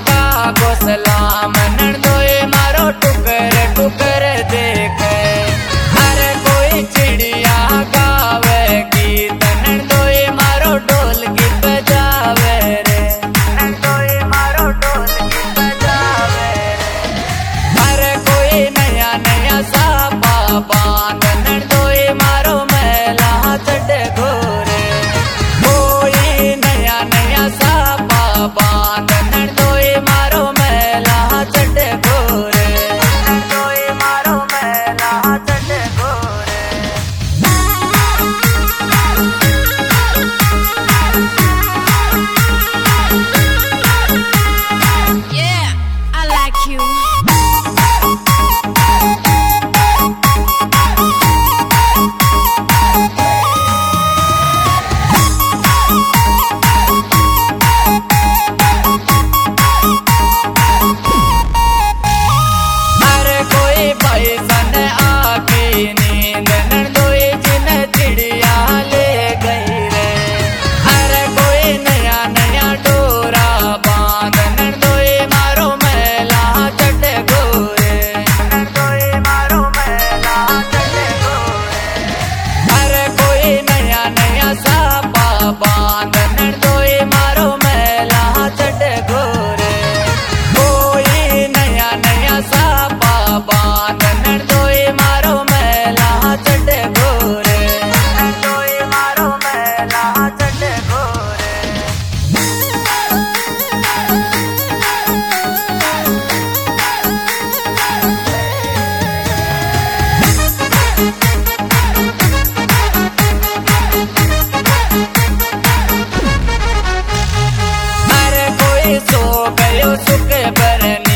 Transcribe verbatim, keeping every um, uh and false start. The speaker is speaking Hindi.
का को सलाम नंदोए मारो टुकर टुकर देख। अरे कोई चिड़िया गावे गीत नंदोए मारो ढोल गीत बजावे रे, नंदोए मारो ढोल गीत बजावे रे। अरे कोई नया नया सापा बांध नंदोए मारो मेला चढ़ घोरे, कोई नया नया सापा बांध नंदोए मारो मेला चढ़ घोरे, नंदोए मारो मेला चढ़ घोरे। Yeah, I like you. अरे कोई पैसन आकी नींद नंदोए जिन चिड़िया ले गई रे। अरे कोई नया नया डोरा बांध नंदोए मारो मेला चढ़ घोरे, नंदोए मारो मेला चढ़ घोरे। अरे कोई नया नया सापा बांध नंदोए मारो मेला चढ़ घोरे, कोई नया नया सापा बांध नंदोए मारो मेला चढ़ घोरे, नंदोए मारो मेला चढ़ घोरे। अरे कोई सो गयो सुख बरन